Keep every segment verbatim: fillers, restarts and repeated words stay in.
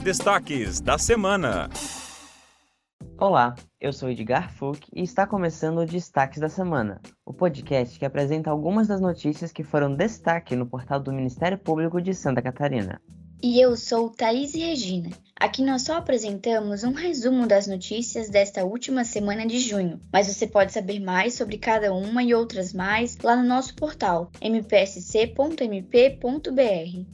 destaques da semana. Olá, eu sou Edgar Fuch e está começando o Destaques da Semana, o podcast que apresenta algumas das notícias que foram destaque no portal do Ministério Público de Santa Catarina. E eu sou Thaís Regina. Aqui nós só apresentamos um resumo das notícias desta última semana de junho, mas você pode saber mais sobre cada uma e outras mais lá no nosso portal m p s c ponto m p ponto b r.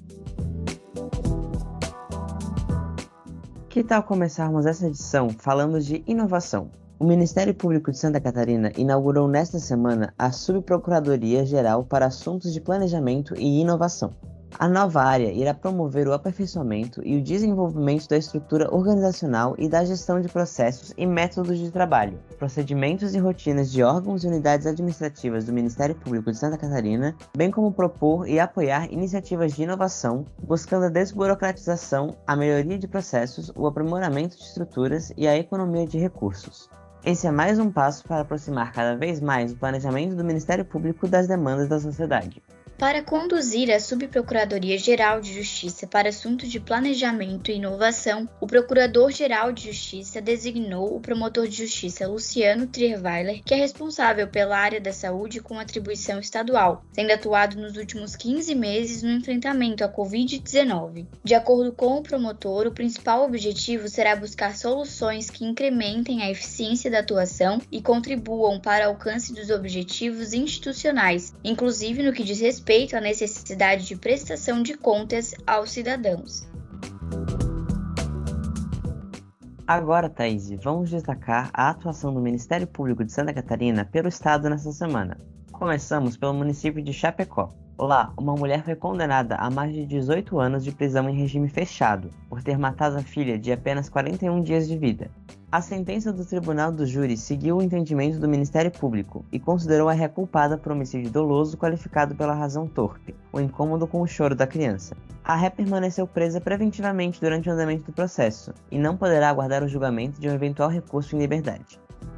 Que tal começarmos essa edição falando de inovação? O Ministério Público de Santa Catarina inaugurou nesta semana a Subprocuradoria-Geral para Assuntos de Planejamento e Inovação. A nova área irá promover o aperfeiçoamento e o desenvolvimento da estrutura organizacional e da gestão de processos e métodos de trabalho, procedimentos e rotinas de órgãos e unidades administrativas do Ministério Público de Santa Catarina, bem como propor e apoiar iniciativas de inovação, buscando a desburocratização, a melhoria de processos, o aprimoramento de estruturas e a economia de recursos. Esse é mais um passo para aproximar cada vez mais o planejamento do Ministério Público das demandas da sociedade. Para conduzir a Subprocuradoria-Geral de Justiça para Assuntos de Planejamento e Inovação, o Procurador-Geral de Justiça designou o promotor de justiça Luciano Trierweiler, que é responsável pela área da saúde com atribuição estadual, tendo atuado nos últimos quinze meses no enfrentamento à covid dezenove. De acordo com o promotor, o principal objetivo será buscar soluções que incrementem a eficiência da atuação e contribuam para o alcance dos objetivos institucionais, inclusive no que diz respeito respeito à necessidade de prestação de contas aos cidadãos. Agora, Thaís, vamos destacar a atuação do Ministério Público de Santa Catarina pelo Estado nesta semana. Começamos pelo município de Chapecó. Lá, uma mulher foi condenada a mais de dezoito anos de prisão em regime fechado, por ter matado a filha de apenas quarenta e um dias de vida. A sentença do Tribunal do Júri seguiu o entendimento do Ministério Público e considerou a réu culpada por homicídio doloso qualificado pela razão torpe, o incômodo com o choro da criança. A réu permaneceu presa preventivamente durante o andamento do processo e não poderá aguardar o julgamento de um eventual recurso em liberdade.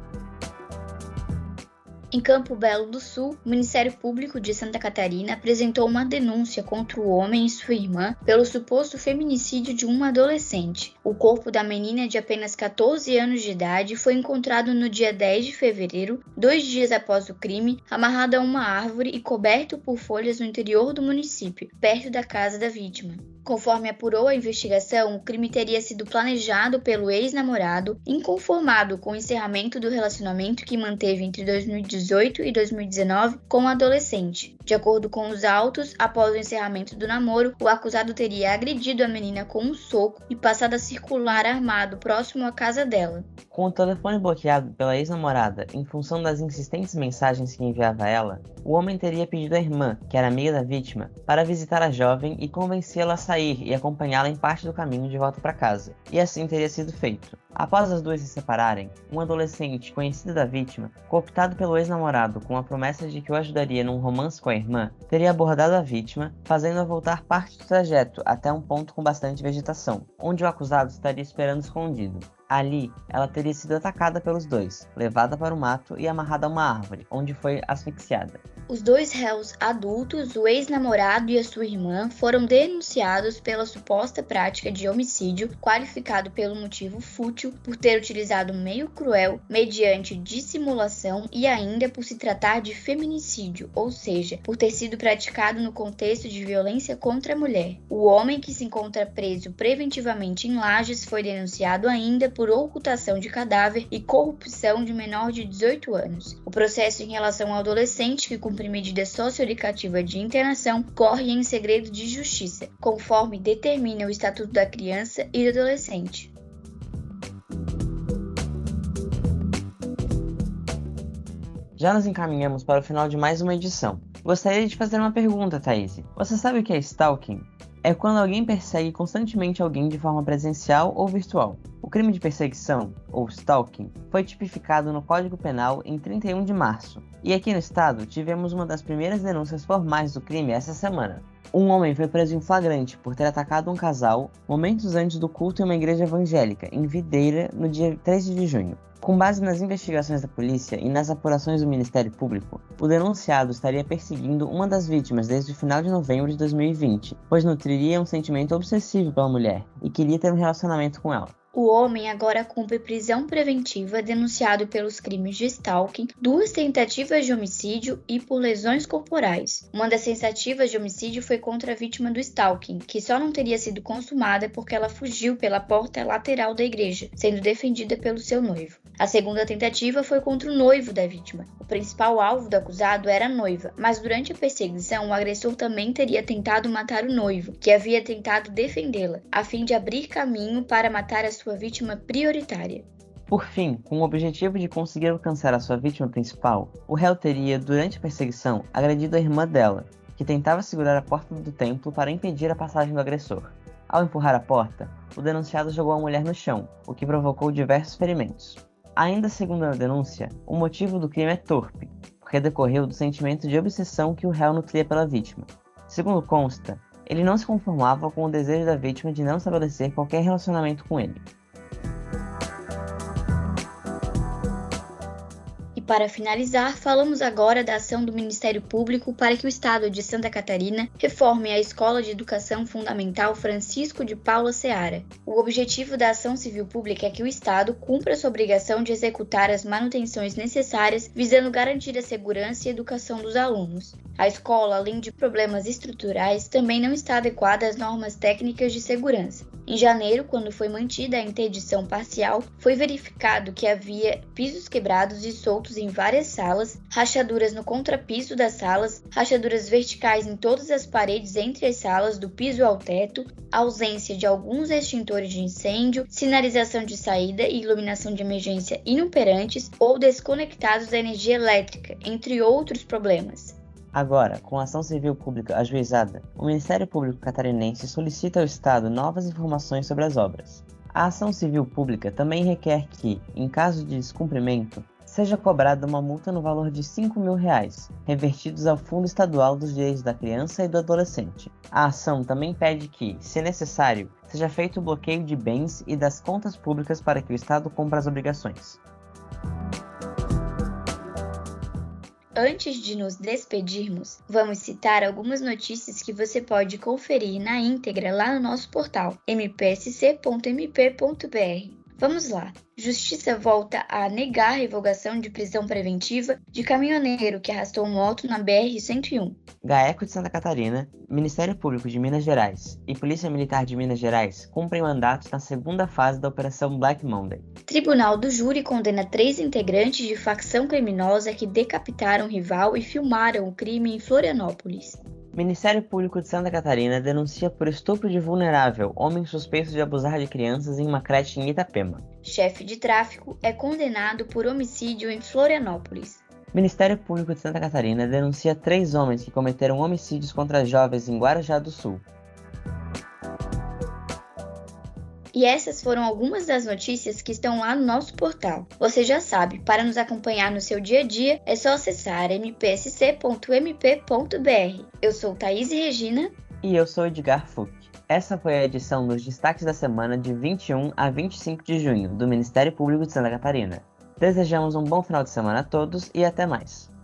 Em Campo Belo do Sul, o Ministério Público de Santa Catarina apresentou uma denúncia contra o homem e sua irmã pelo suposto feminicídio de uma adolescente. O corpo da menina de apenas catorze anos de idade foi encontrado no dia dez de fevereiro, dois dias após o crime, amarrado a uma árvore e coberto por folhas no interior do município, perto da casa da vítima. Conforme apurou a investigação, o crime teria sido planejado pelo ex-namorado, inconformado com o encerramento do relacionamento que manteve entre dois mil e dezoito e dois mil e dezenove com o adolescente. De acordo com os autos, após o encerramento do namoro, o acusado teria agredido a menina com um soco e passado a circular armado próximo à casa dela. Com o telefone bloqueado pela ex-namorada em função das insistentes mensagens que enviava a ela, o homem teria pedido à irmã, que era amiga da vítima, para visitar a jovem e convencê-la a sair e acompanhá-la em parte do caminho de volta para casa, e assim teria sido feito. Após as duas se separarem, um adolescente conhecido da vítima, cooptado pelo ex-namorado com a promessa de que o ajudaria num romance com a irmã, teria abordado a vítima, fazendo-a voltar parte do trajeto até um ponto com bastante vegetação, onde o acusado estaria esperando escondido. Ali, ela teria sido atacada pelos dois, levada para o mato e amarrada a uma árvore, onde foi asfixiada. Os dois réus adultos, o ex-namorado e a sua irmã, foram denunciados pela suposta prática de homicídio, qualificado pelo motivo fútil, por ter utilizado um meio cruel, mediante dissimulação e ainda por se tratar de feminicídio, ou seja, por ter sido praticado no contexto de violência contra a mulher. O homem, que se encontra preso preventivamente em Lages, foi denunciado ainda por ocultação de cadáver e corrupção de menor de dezoito anos. O processo em relação ao adolescente que cumpre medida socioeducativa de internação corre em segredo de justiça, conforme determina o Estatuto da Criança e do Adolescente. Já nos encaminhamos para o final de mais uma edição. Gostaria de fazer uma pergunta, Thaís. Você sabe o que é stalking? É quando alguém persegue constantemente alguém de forma presencial ou virtual. O crime de perseguição, ou stalking, foi tipificado no Código Penal em trinta e um de março. E aqui no estado, tivemos uma das primeiras denúncias formais do crime essa semana. Um homem foi preso em flagrante por ter atacado um casal momentos antes do culto em uma igreja evangélica, em Videira, no dia treze de junho. Com base nas investigações da polícia e nas apurações do Ministério Público, o denunciado estaria perseguindo uma das vítimas desde o final de novembro de dois mil e vinte, pois nutriria um sentimento obsessivo pela mulher e queria ter um relacionamento com ela. O homem agora cumpre prisão preventiva denunciado pelos crimes de stalking, duas tentativas de homicídio e por lesões corporais. Uma das tentativas de homicídio foi contra a vítima do stalking, que só não teria sido consumada porque ela fugiu pela porta lateral da igreja, sendo defendida pelo seu noivo. A segunda tentativa foi contra o noivo da vítima. O principal alvo do acusado era a noiva, mas durante a perseguição o agressor também teria tentado matar o noivo, que havia tentado defendê-la, a fim de abrir caminho para matar a sua vítima prioritária. Por fim, com o objetivo de conseguir alcançar a sua vítima principal, o réu teria, durante a perseguição, agredido a irmã dela, que tentava segurar a porta do templo para impedir a passagem do agressor. Ao empurrar a porta, o denunciado jogou a mulher no chão, o que provocou diversos ferimentos. Ainda segundo a denúncia, o motivo do crime é torpe, porque decorreu do sentimento de obsessão que o réu nutria pela vítima. Segundo consta, ele não se conformava com o desejo da vítima de não estabelecer qualquer relacionamento com ele. Para finalizar, falamos agora da ação do Ministério Público para que o Estado de Santa Catarina reforme a Escola de Educação Fundamental Francisco de Paula Seara. O objetivo da ação civil pública é que o Estado cumpra sua obrigação de executar as manutenções necessárias visando garantir a segurança e educação dos alunos. A escola, além de problemas estruturais, também não está adequada às normas técnicas de segurança. Em janeiro, quando foi mantida a interdição parcial, foi verificado que havia pisos quebrados e soltos em várias salas, rachaduras no contrapiso das salas, rachaduras verticais em todas as paredes entre as salas do piso ao teto, ausência de alguns extintores de incêndio, sinalização de saída e iluminação de emergência inoperantes ou desconectados da energia elétrica, entre outros problemas. Agora, com a ação civil pública ajuizada, o Ministério Público Catarinense solicita ao Estado novas informações sobre as obras. A ação civil pública também requer que, em caso de descumprimento, seja cobrada uma multa no valor de cinco mil reais, revertidos ao Fundo Estadual dos Direitos da Criança e do Adolescente. A ação também pede que, se necessário, seja feito o bloqueio de bens e das contas públicas para que o Estado cumpra as obrigações. Antes de nos despedirmos, vamos citar algumas notícias que você pode conferir na íntegra lá no nosso portal m p s c ponto m p ponto b r. Vamos lá! Justiça volta a negar a revogação de prisão preventiva de caminhoneiro que arrastou moto na B R cento e um. GAECO de Santa Catarina, Ministério Público de Minas Gerais e Polícia Militar de Minas Gerais cumprem mandatos na segunda fase da Operação Black Monday. Tribunal do Júri condena três integrantes de facção criminosa que decapitaram rival e filmaram o crime em Florianópolis. Ministério Público de Santa Catarina denuncia por estupro de vulnerável homem suspeito de abusar de crianças em uma creche em Itapema. Chefe de tráfico é condenado por homicídio em Florianópolis. Ministério Público de Santa Catarina denuncia três homens que cometeram homicídios contra jovens em Guarujá do Sul. E essas foram algumas das notícias que estão lá no nosso portal. Você já sabe, para nos acompanhar no seu dia a dia, é só acessar m p s c ponto m p ponto b r. Eu sou Thaís Regina. E eu sou Edgar Fuch. Essa foi a edição dos destaques da semana de vinte e um a vinte e cinco de junho, do Ministério Público de Santa Catarina. Desejamos um bom final de semana a todos e até mais.